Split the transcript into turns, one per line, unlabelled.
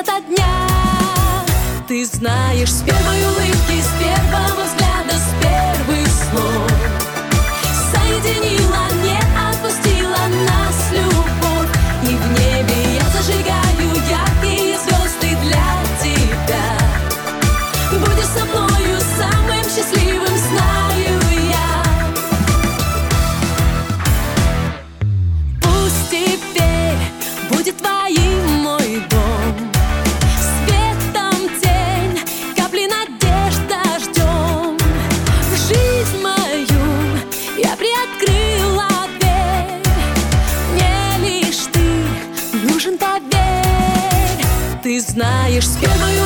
ото дня. Ты знаешь, с первой улыбки, с первого взгляда, с первых слов соединила, не отпустила нас любовь. И в небе я зажигаю яркие звезды для тебя. Будешь со мною самым счастливым, знаю я. Пусть теперь будет твоим мой дом, светом тень, капли надежда ждем. В жизнь мою я приоткрыла дверь, мне лишь ты нужен, поверь. Ты знаешь, с первой